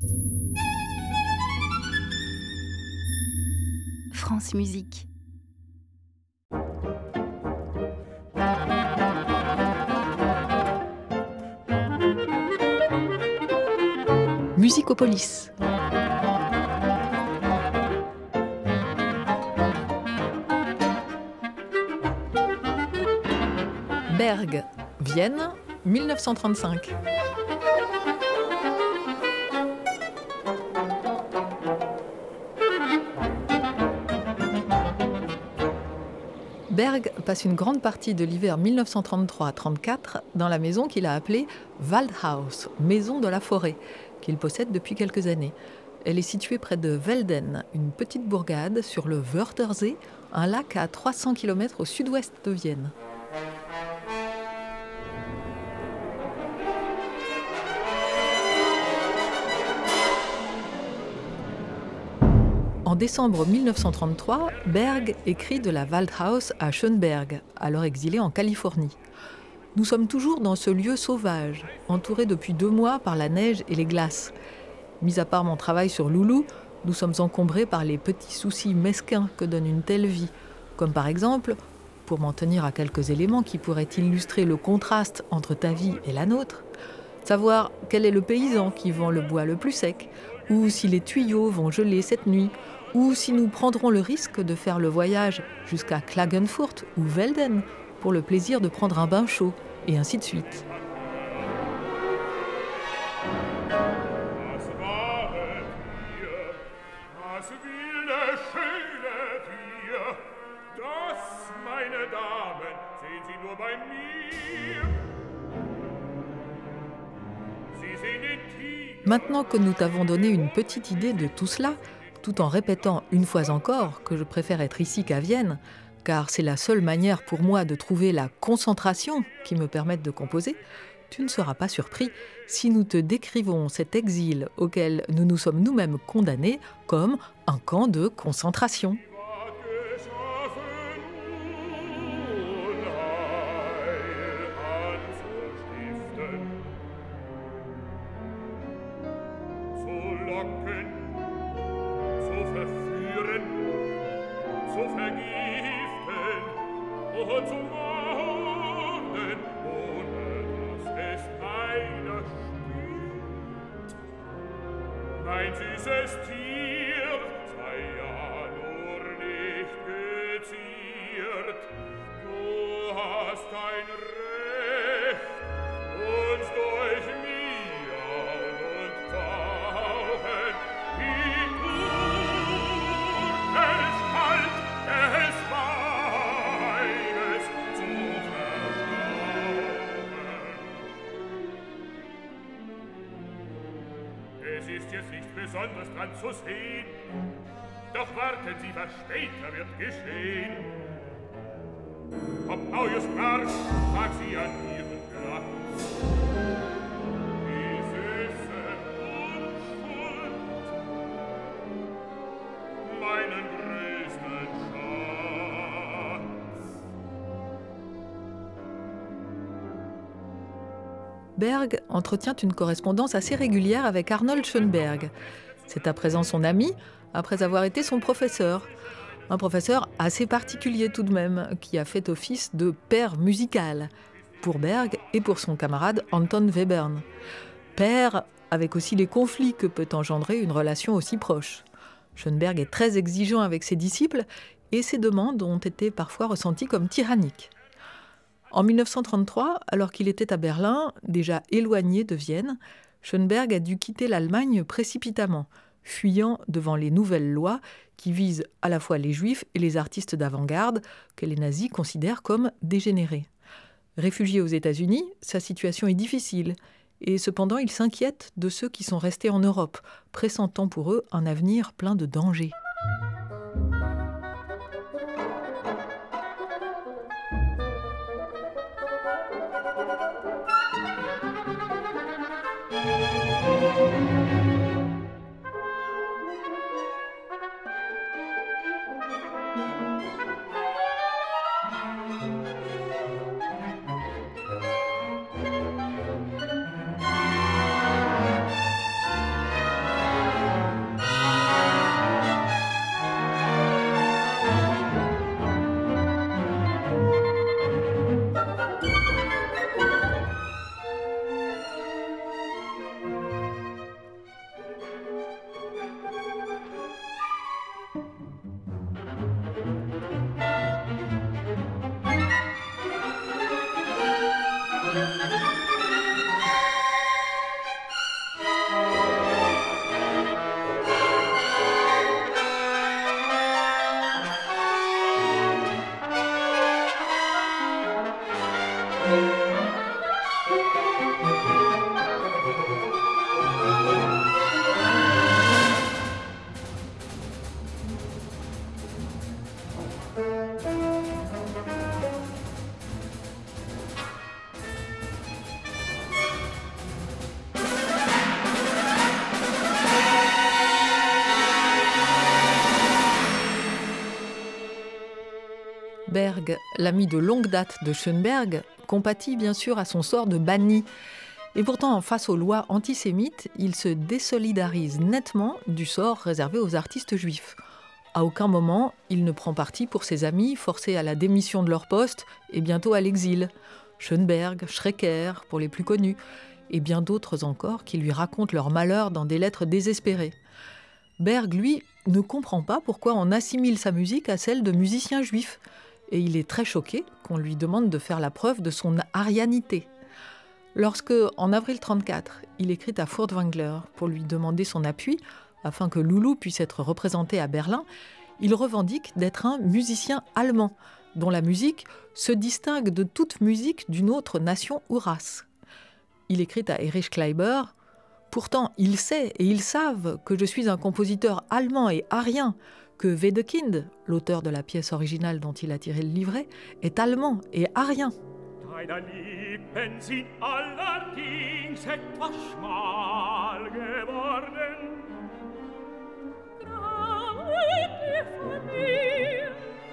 France Musique. Musicopolis. Berg, Vienne, 1935. Berg passe une grande partie de l'hiver 1933-34 dans la maison qu'il a appelée Waldhaus, maison de la forêt, qu'il possède depuis quelques années. Elle est située près de Velden, une petite bourgade sur le Wörthersee, un lac à 300 km au sud-ouest de Vienne. En décembre 1933, Berg écrit de la Waldhaus à Schönberg, alors exilé en Californie. Nous sommes toujours dans ce lieu sauvage, entouré depuis 2 mois par la neige et les glaces. Mis à part mon travail sur Loulou, nous sommes encombrés par les petits soucis mesquins que donne une telle vie, comme par exemple, pour m'en tenir à quelques éléments qui pourraient illustrer le contraste entre ta vie et la nôtre, savoir quel est le paysan qui vend le bois le plus sec, ou si les tuyaux vont geler cette nuit, ou si nous prendrons le risque de faire le voyage jusqu'à Klagenfurt ou Velden pour le plaisir de prendre un bain chaud, et ainsi de suite. Maintenant que nous t'avons donné une petite idée de tout cela, tout en répétant une fois encore que je préfère être ici qu'à Vienne, car c'est la seule manière pour moi de trouver la concentration qui me permette de composer, tu ne seras pas surpris si nous te décrivons cet exil auquel nous nous sommes nous-mêmes condamnés comme un camp de concentration. Mein süßes Tier sei ja nur nicht geziert. Du hast ein Recht, uns durch Miauen und Tauchen in Urels Kalt des Weines zu verstauben. Es ist jetzt nicht besonders dran zu sehen, doch warten Sie, was später wird geschehen. Ob neues Marsch mag sie an ihren Platz. Die süße Unschuld, meinen größten Schatz. Berg entretient une correspondance assez régulière avec Arnold Schönberg. C'est à présent son ami, après avoir été son professeur. Un professeur assez particulier tout de même, qui a fait office de père musical, pour Berg et pour son camarade Anton Webern. Père, avec aussi les conflits que peut engendrer une relation aussi proche. Schönberg est très exigeant avec ses disciples, et ses demandes ont été parfois ressenties comme tyranniques. En 1933, alors qu'il était à Berlin, déjà éloigné de Vienne, Schönberg a dû quitter l'Allemagne précipitamment, fuyant devant les nouvelles lois qui visent à la fois les juifs et les artistes d'avant-garde que les nazis considèrent comme dégénérés. Réfugié aux États-Unis, sa situation est difficile, et cependant il s'inquiète de ceux qui sont restés en Europe, pressentant pour eux un avenir plein de dangers. Berg, l'ami de longue date de Schönberg, compatit bien sûr à son sort de banni. Et pourtant, face aux lois antisémites, il se désolidarise nettement du sort réservé aux artistes juifs. À aucun moment, il ne prend parti pour ses amis forcés à la démission de leur poste et bientôt à l'exil. Schönberg, Schrecker, pour les plus connus, et bien d'autres encore qui lui racontent leur malheur dans des lettres désespérées. Berg, lui, ne comprend pas pourquoi on assimile sa musique à celle de musiciens juifs. Et il est très choqué qu'on lui demande de faire la preuve de son arianité. Lorsque, en avril 1934, il écrit à Furtwängler pour lui demander son appui, afin que Loulou puisse être représenté à Berlin, il revendique d'être un musicien allemand, dont la musique se distingue de toute musique d'une autre nation ou race. Il écrit à Erich Kleiber « Pourtant, il sait et ils savent que je suis un compositeur allemand et arien, que Wedekind, l'auteur de la pièce originale dont il a tiré le livret, est allemand et arien. » Deiner Lippen sind allerdings etwas schmal geworden. Traute von mir.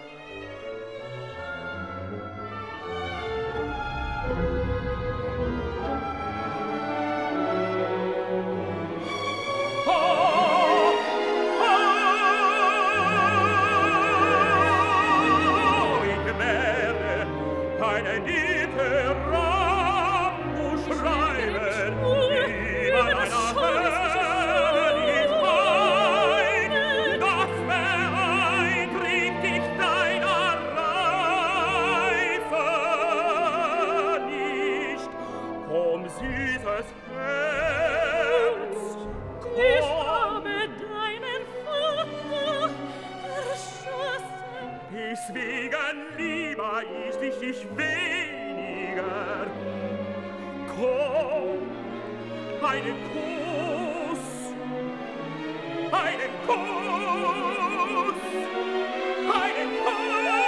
Deswegen lieber ich dich weniger. Komm, einen Kuss, einen Kuss, einen Kuss.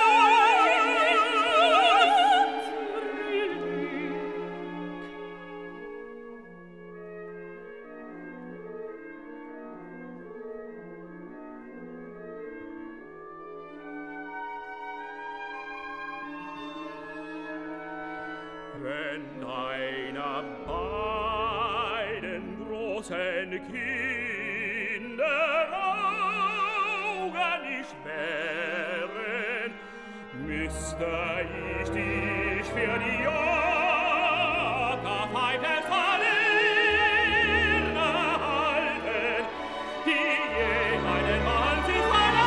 Wenn deiner beiden großen Kinder Augen nicht wären, müsste ich dich für die Jockerpfeife verlieren halten, die je einen Mann sich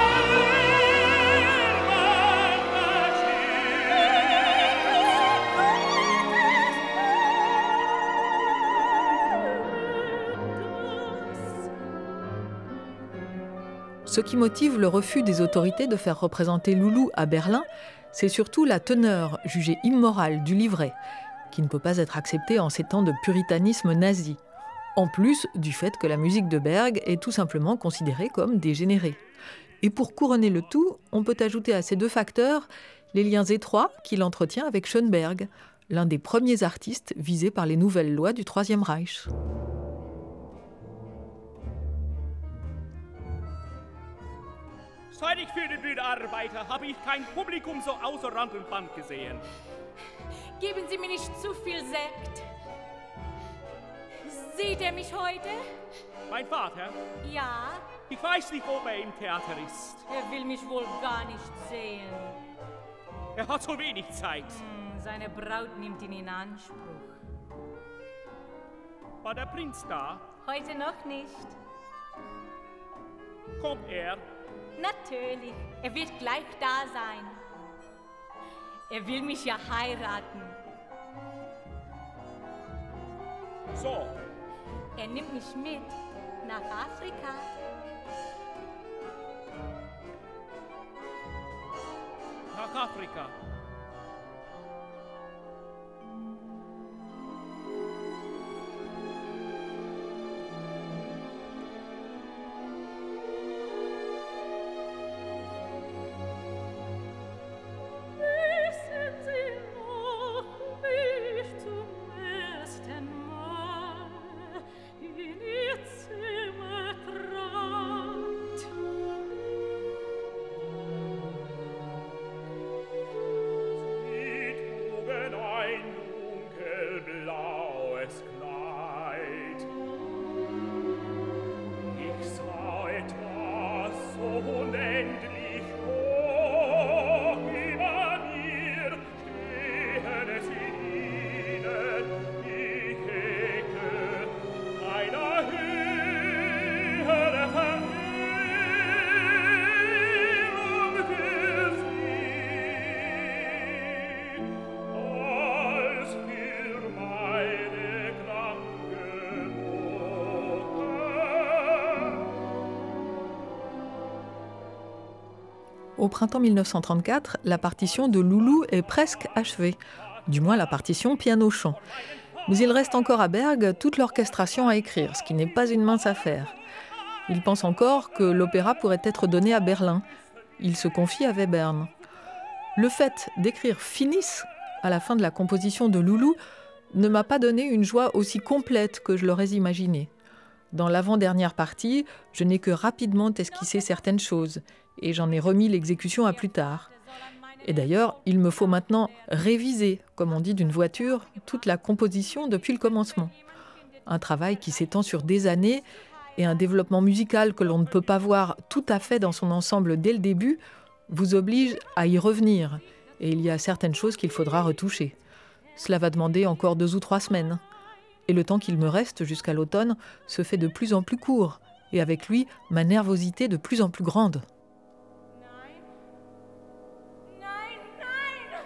Ce qui motive le refus des autorités de faire représenter Loulou à Berlin, c'est surtout la teneur jugée immorale du livret, qui ne peut pas être acceptée en ces temps de puritanisme nazi, en plus du fait que la musique de Berg est tout simplement considérée comme dégénérée. Et pour couronner le tout, on peut ajouter à ces deux facteurs les liens étroits qu'il entretient avec Schönberg, l'un des premiers artistes visés par les nouvelles lois du Troisième Reich. Seit ich für die Bühne arbeite, habe ich kein Publikum so außer Rand und Band gesehen. Geben Sie mir nicht zu viel Sekt. Sieht er mich heute? Mein Vater? Ja. Ich weiß nicht, ob er im Theater ist. Er will mich wohl gar nicht sehen. Er hat so wenig Zeit. Seine Braut nimmt ihn in Anspruch. War der Prinz da? Heute noch nicht. Kommt er? Natürlich, er wird gleich da sein. Er will mich ja heiraten. So. Er nimmt mich mit nach Afrika. Nach Afrika. unendlich hoch über mir stehen es in ihnen, die Hecke einer höhere Verehrung für sie, als für meine kranke Mutter. Au printemps 1934, la partition de Loulou est presque achevée, du moins la partition piano-chant. Mais il reste encore à Berg toute l'orchestration à écrire, ce qui n'est pas une mince affaire. Il pense encore que l'opéra pourrait être donné à Berlin. Il se confie à Webern. Le fait d'écrire Finis à la fin de la composition de Loulou ne m'a pas donné une joie aussi complète que je l'aurais imaginé. Dans l'avant-dernière partie, je n'ai que rapidement esquissé certaines choses et j'en ai remis l'exécution à plus tard. Et d'ailleurs, il me faut maintenant réviser, comme on dit d'une voiture, toute la composition depuis le commencement. Un travail qui s'étend sur des années et un développement musical que l'on ne peut pas voir tout à fait dans son ensemble dès le début vous oblige à y revenir. Et il y a certaines choses qu'il faudra retoucher. Cela va demander encore 2 ou 3 semaines. Et le temps qu'il me reste jusqu'à l'automne se fait de plus en plus court, et avec lui, ma nervosité de plus en plus grande. Nein, nein!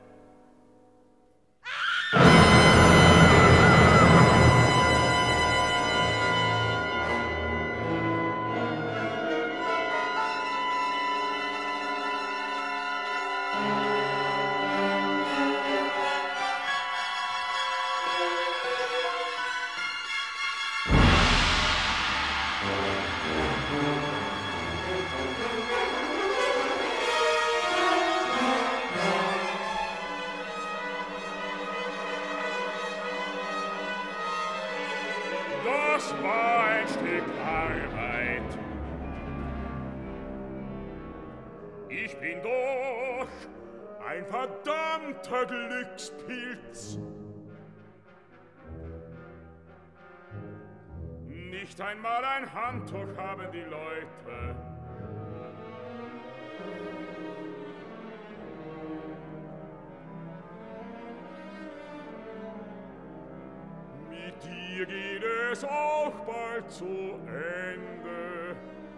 Das war ein Stück Arbeit. Ich bin doch ein verdammter Glückspilz. Nicht einmal ein Handtuch haben die Leute. Mit dir geht es auch bald zu Ende.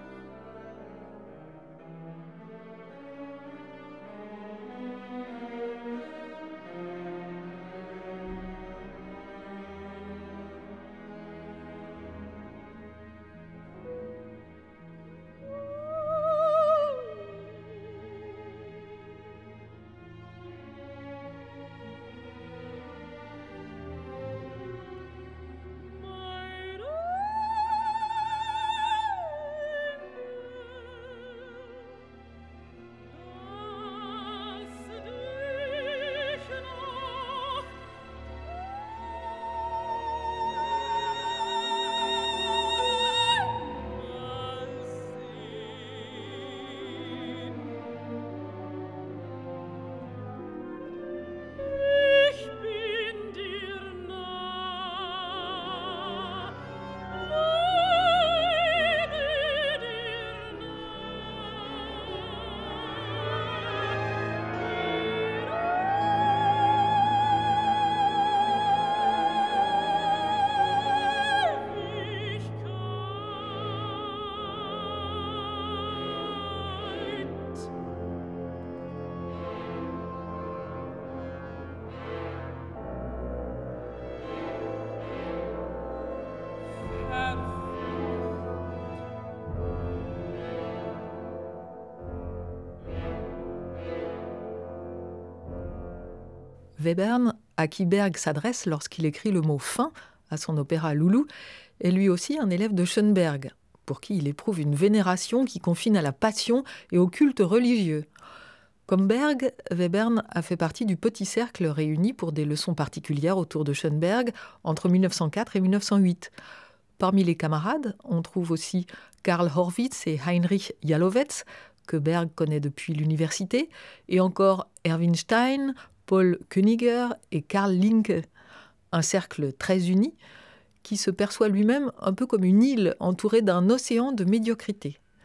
Webern, à qui Berg s'adresse lorsqu'il écrit le mot « fin » à son opéra Loulou, est lui aussi un élève de Schönberg, pour qui il éprouve une vénération qui confine à la passion et au culte religieux. Comme Berg, Webern a fait partie du petit cercle réuni pour des leçons particulières autour de Schönberg entre 1904 et 1908. Parmi les camarades, on trouve aussi Karl Horwitz et Heinrich Jalowetz, que Berg connaît depuis l'université, et encore Erwin Stein, Paul Königer et Karl Linke, un cercle très uni qui se perçoit lui-même un peu comme une île entourée d'un océan de médiocrité.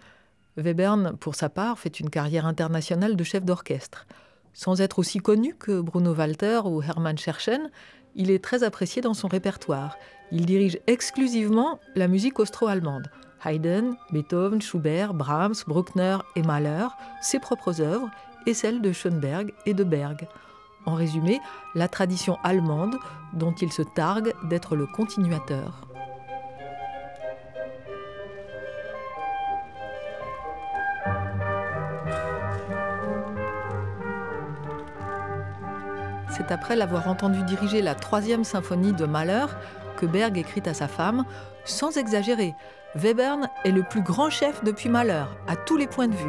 Webern, pour sa part, fait une carrière internationale de chef d'orchestre. Sans être aussi connu que Bruno Walter ou Hermann Scherchen, il est très apprécié dans son répertoire. Il dirige exclusivement la musique austro-allemande. Haydn, Beethoven, Schubert, Brahms, Bruckner et Mahler, ses propres œuvres et celles de Schoenberg et de Berg. En résumé, la tradition allemande dont il se targue d'être le continuateur. C'est après l'avoir entendu diriger la 3e symphonie de Mahler que Berg écrit à sa femme « Sans exagérer, Webern est le plus grand chef depuis Mahler, à tous les points de vue. »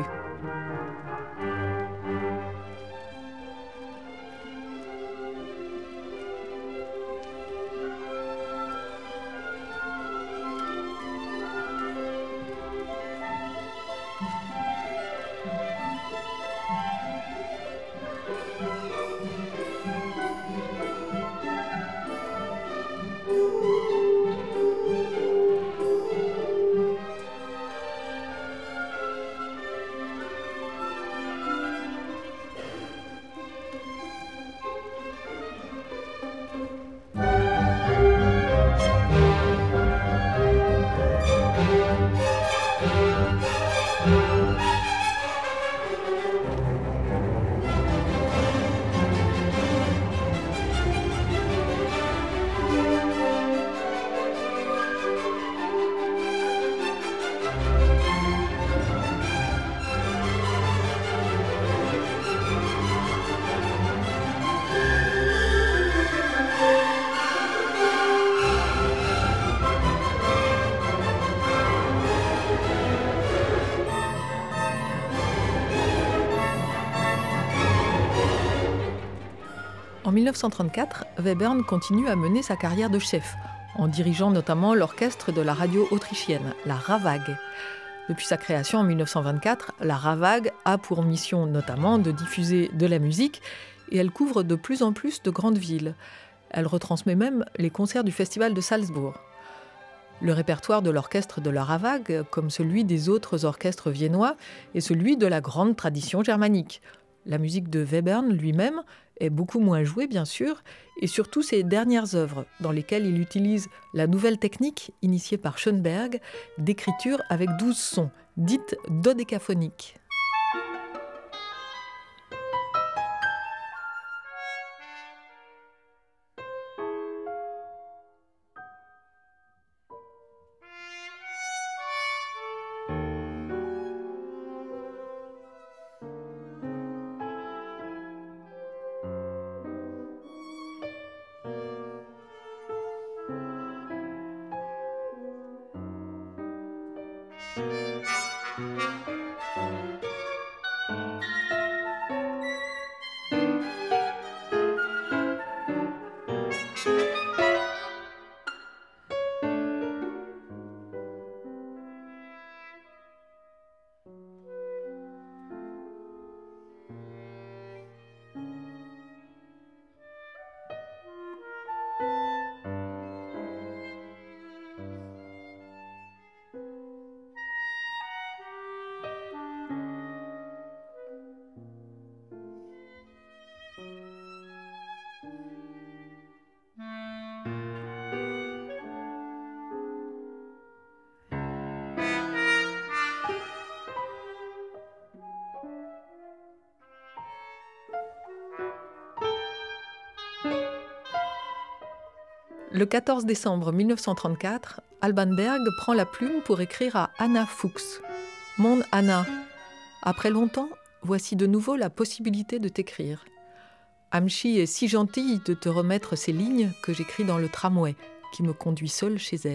En 1934, Webern continue à mener sa carrière de chef, en dirigeant notamment l'orchestre de la radio autrichienne, la RAVAG. Depuis sa création en 1924, la RAVAG a pour mission notamment de diffuser de la musique et elle couvre de plus en plus de grandes villes. Elle retransmet même les concerts du Festival de Salzbourg. Le répertoire de l'orchestre de la RAVAG, comme celui des autres orchestres viennois, est celui de la grande tradition germanique. La musique de Webern lui-même est beaucoup moins jouée, bien sûr, et surtout ses dernières œuvres, dans lesquelles il utilise la nouvelle technique initiée par Schoenberg d'écriture avec 12 sons, dite dodécaphonique. Le 14 décembre 1934, Alban Berg prend la plume pour écrire à Anna Fuchs. « Mon Anna, après longtemps, voici de nouveau la possibilité de t'écrire. Amchi est si gentille de te remettre ces lignes que j'écris dans le tramway qui me conduit seule chez elle. »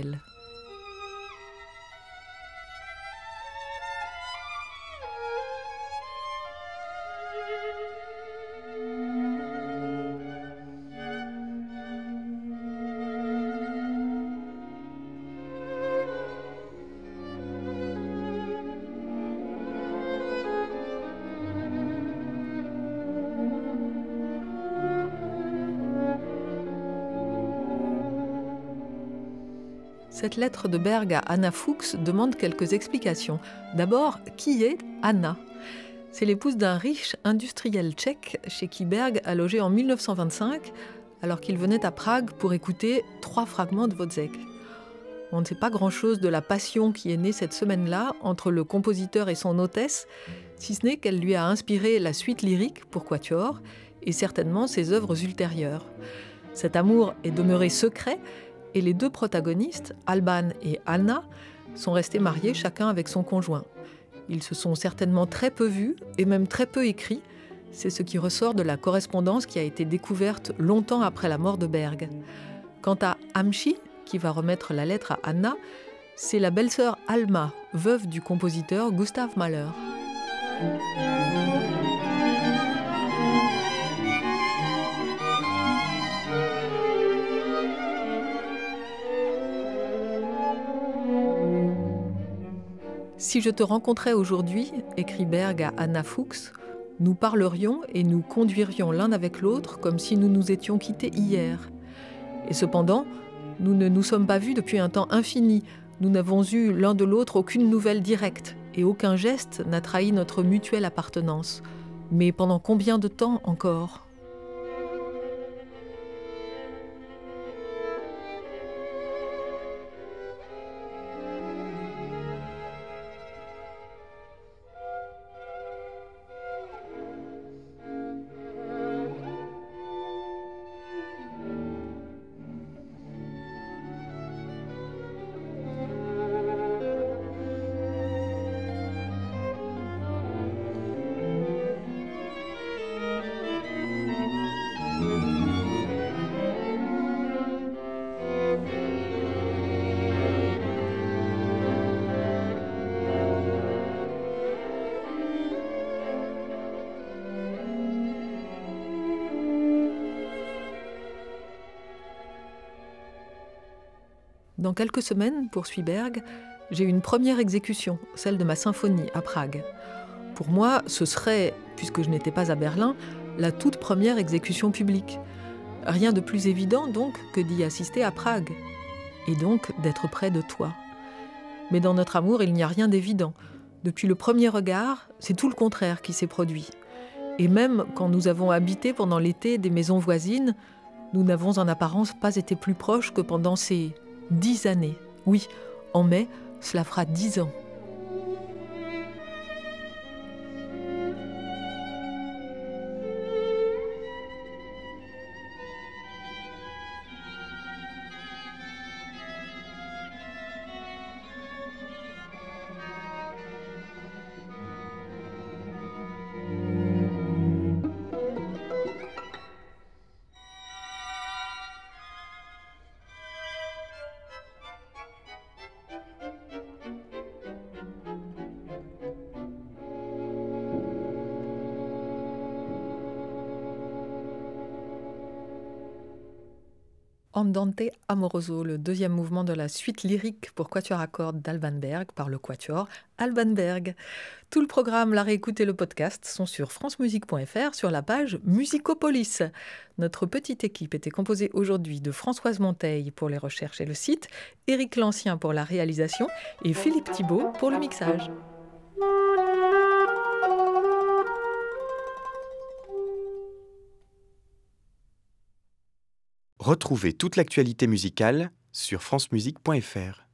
Cette lettre de Berg à Anna Fuchs demande quelques explications. D'abord, qui est Anna ? C'est l'épouse d'un riche industriel tchèque chez qui Berg a logé en 1925, alors qu'il venait à Prague pour écouter 3 fragments de Wozzeck. On ne sait pas grand-chose de la passion qui est née cette semaine-là entre le compositeur et son hôtesse, si ce n'est qu'elle lui a inspiré la suite lyrique pour quatuor et certainement ses œuvres ultérieures. Cet amour est demeuré secret et les 2 protagonistes, Alban et Anna, sont restés mariés chacun avec son conjoint. Ils se sont certainement très peu vus et même très peu écrits. C'est ce qui ressort de la correspondance qui a été découverte longtemps après la mort de Berg. Quant à Amchi, qui va remettre la lettre à Anna, c'est la belle-sœur Alma, veuve du compositeur Gustav Mahler. Si je te rencontrais aujourd'hui, écrit Berg à Anna Fuchs, nous parlerions et nous conduirions l'un avec l'autre comme si nous nous étions quittés hier. Et cependant, nous ne nous sommes pas vus depuis un temps infini. Nous n'avons eu l'un de l'autre aucune nouvelle directe et aucun geste n'a trahi notre mutuelle appartenance. Mais pendant combien de temps encore ? Dans quelques semaines, poursuit Berg, j'ai une première exécution, celle de ma symphonie à Prague. Pour moi, ce serait, puisque je n'étais pas à Berlin, la toute première exécution publique. Rien de plus évident donc que d'y assister à Prague, et donc d'être près de toi. Mais dans notre amour, il n'y a rien d'évident. Depuis le premier regard, c'est tout le contraire qui s'est produit. Et même quand nous avons habité pendant l'été des maisons voisines, nous n'avons en apparence pas été plus proches que pendant ces 10 années. Oui, en mai, cela fera 10 ans. Andante Amoroso, le deuxième mouvement de la suite lyrique pour quatuor à cordes d'Alban Berg par le quatuor Alban Berg. Tout le programme, la réécoute et le podcast sont sur francemusique.fr sur la page Musicopolis. Notre petite équipe était composée aujourd'hui de Françoise Monteil pour les recherches et le site, Éric Lancien pour la réalisation et Philippe Thibault pour le mixage. Retrouvez toute l'actualité musicale sur francemusique.fr.